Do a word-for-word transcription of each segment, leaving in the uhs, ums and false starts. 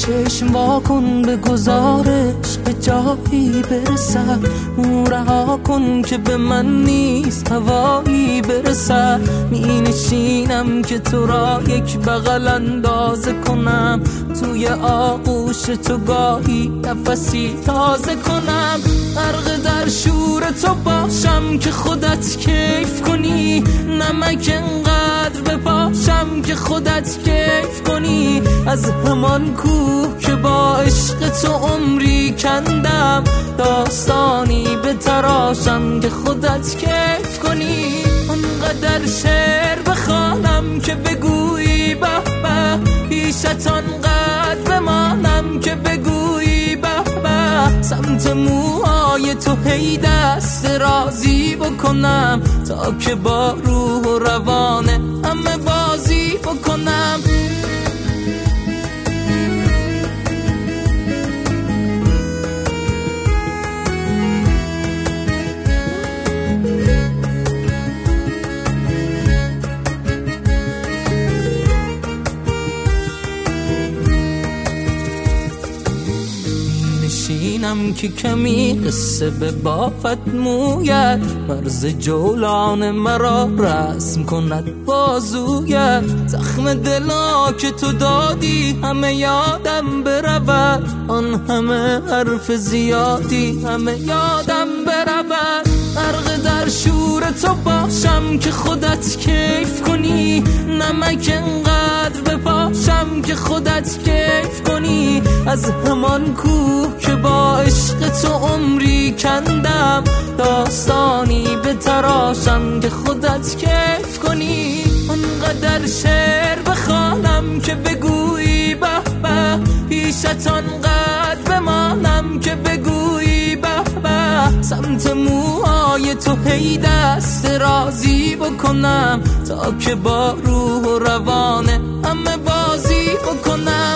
چشم واکن به گزارش به جایی برسد، رها کن که به من نیست هوایی برسد. می نشینم که تو را یک بغل اندازه کنم، توی آغوش تو گاهی نفسی تازه کنم. غرق در شور تو باشم که خودت کیف کنی، نمک انقدر بپاشم که خودت کیف کنی. از همان کوه که با عشق تو عمری کندم، داستانی به تراشم که خودت کیف کنی. انقدر شعر بخوانم که بگویی به به، پیشت انقدر بمانم که بگویی به به. سمت موهای تو هی دست رازی بکنم، تا که با روح و روان همه بازی بکنم. اینم که کمی قصه به بافت موید، مرز جولان مرا رسم کند بازویت. زخم دلا که تو دادی همه یادم برود، آن همه حرف زیادی همه یادم برود. غرق در شور تو باشم که خودت کیف کنی، نمک انقدر بپاشم که خودت کیف کنی. از همان کوه که با عشق تو عمری کندم، داستانی به تراشم که خودت کیف کنی. انقدر شعر بخوانم که بگویی به به، پیشت انقدر بمانم که بگویی به به. سمت موهای تو هی دست رازی بکنم، تا که با روح و روان همه بازی بکنم.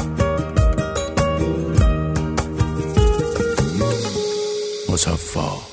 مصفا